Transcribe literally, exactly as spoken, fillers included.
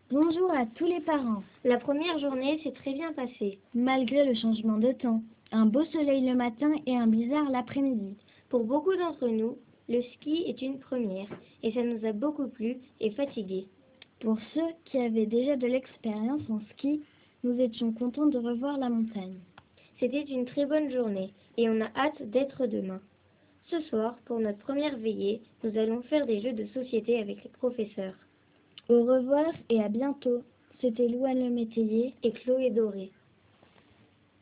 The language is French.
Bonjour à tous les parents. La première journée s'est très bien passée. Malgré le changement de temps, un beau soleil le matin et un bizarre l'après-midi. Pour beaucoup d'entre nous, le ski est une première et ça nous a beaucoup plu et fatigués. Pour ceux qui avaient déjà de l'expérience en ski, nous étions contents de revoir la montagne. C'était une très bonne journée et on a hâte d'être demain. Ce soir, pour notre première veillée, nous allons faire des jeux de société avec les professeurs. Au revoir et à bientôt. C'était Louane Le Métayer et Chloé Doré.